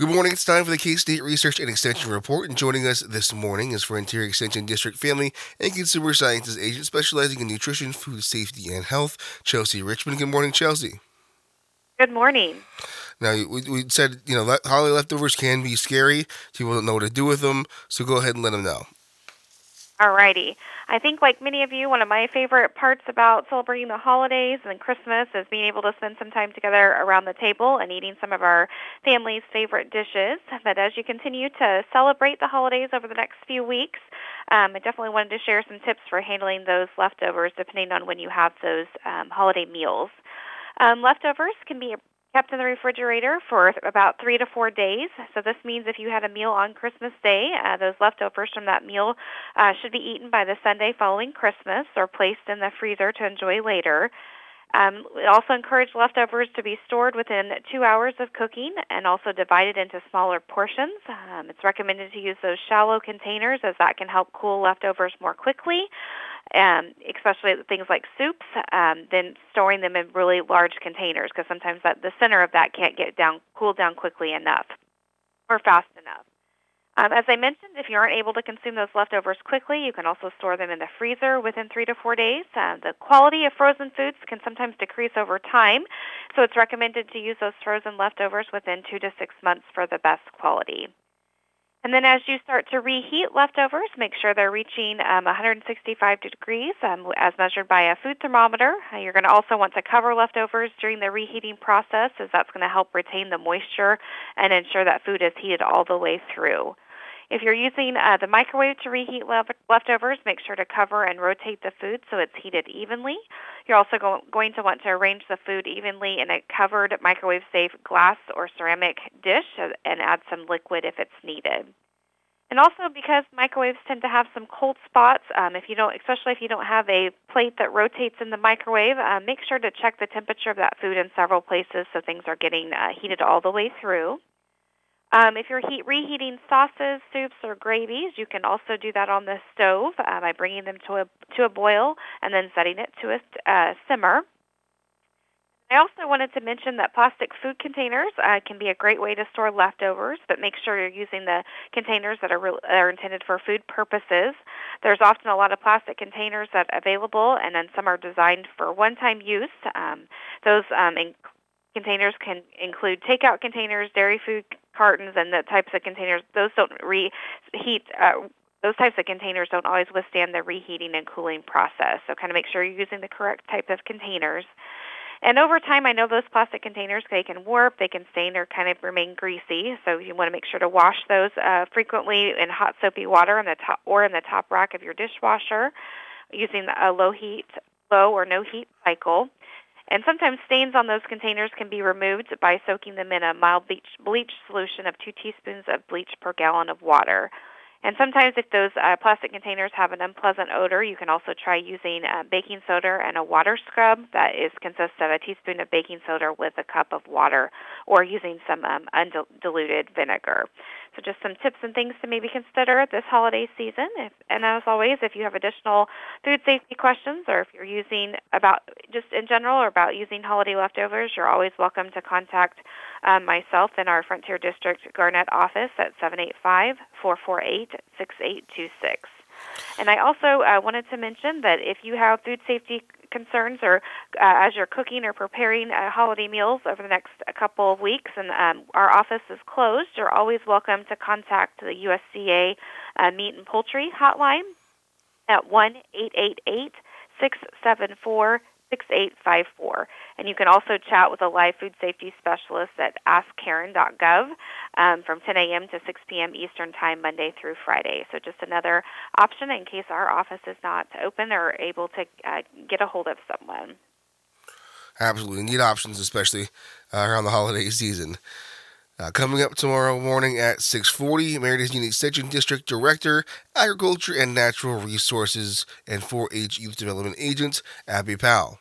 Good morning. It's time for the K-State Research and Extension Report, and joining us this morning is Frontier Extension District Family and Consumer Sciences Agent specializing in nutrition, food safety, and health, Chelsea Richmond. Good morning, Chelsea. Good morning. Now, we said, holiday leftovers can be scary. People don't know what to do with them, so go ahead and let them know. Alrighty. I think, like many of you, one of my favorite parts about celebrating the holidays and Christmas is being able to spend some time together around the table and eating some of our family's favorite dishes. But as you continue to celebrate the holidays over the next few weeks, I definitely wanted to share some tips for handling those leftovers depending on when you have those holiday meals. Leftovers can be kept in the refrigerator for about 3 to 4 days. So this means if you had a meal on Christmas Day, those leftovers from that meal should be eaten by the Sunday following Christmas or placed in the freezer to enjoy later. We also encourage leftovers to be stored within 2 hours of cooking and also divided into smaller portions. It's recommended to use those shallow containers as that can help cool leftovers more quickly, especially things like soups, than storing them in really large containers because sometimes the center of that can't get cooled down quickly enough or fast enough. As I mentioned, if you aren't able to consume those leftovers quickly, you can also store them in the freezer within 3 to 4 days. The quality of frozen foods can sometimes decrease over time, so it's recommended to use those frozen leftovers within 2 to 6 months for the best quality. And then as you start to reheat leftovers, make sure they're reaching 165 degrees as measured by a food thermometer. You're going to also want to cover leftovers during the reheating process, as that's going to help retain the moisture and ensure that food is heated all the way through. If you're using the microwave to reheat leftovers, make sure to cover and rotate the food so it's heated evenly. You're also going to want to arrange the food evenly in a covered microwave-safe glass or ceramic dish and add some liquid if it's needed. And also because microwaves tend to have some cold spots, if you don't, especially if you don't have a plate that rotates in the microwave, make sure to check the temperature of that food in several places so things are getting heated all the way through. If you're reheating sauces, soups, or gravies, you can also do that on the stove by bringing them to a boil and then setting it to a simmer. I also wanted to mention that plastic food containers can be a great way to store leftovers, but make sure you're using the containers that are intended for food purposes. There's often a lot of plastic containers that are available, and then some are designed for one-time use. Those containers can include takeout containers, dairy food cartons, and the types of containers. Those don't reheat. Those types of containers don't always withstand the reheating and cooling process. So kind of make sure you're using the correct type of containers. And over time, I know those plastic containers, they can warp, they can stain, or kind of remain greasy. So you want to make sure to wash those frequently in hot soapy water in the top rack of your dishwasher using a low or no heat cycle. And sometimes stains on those containers can be removed by soaking them in a mild bleach solution of 2 teaspoons of bleach per gallon of water. And sometimes if those plastic containers have an unpleasant odor, you can also try using baking soda and a water scrub that consists of a teaspoon of baking soda with a cup of water, or using some undiluted vinegar. So just some tips and things to maybe consider this holiday season. And as always, if you have additional food safety questions, or if you're using about just in general or about using holiday leftovers, you're always welcome to contact myself in our Frontier District Garnett office at 785-448-6826. And I also wanted to mention that if you have food safety concerns or as you're cooking or preparing holiday meals over the next couple of weeks and our office is closed, you're always welcome to contact the USDA Meat and Poultry Hotline at 1-888-674-6854. And you can also chat with a live food safety specialist at askkaren.gov from 10 a.m. to 6 p.m. Eastern Time, Monday through Friday. So just another option in case our office is not open or able to get a hold of someone. Absolutely. Need options, especially around the holiday season. Coming up tomorrow morning at 6:40, Merida's Unique Extension District Director, Agriculture and Natural Resources and 4-H Youth Development Agent, Abby Powell.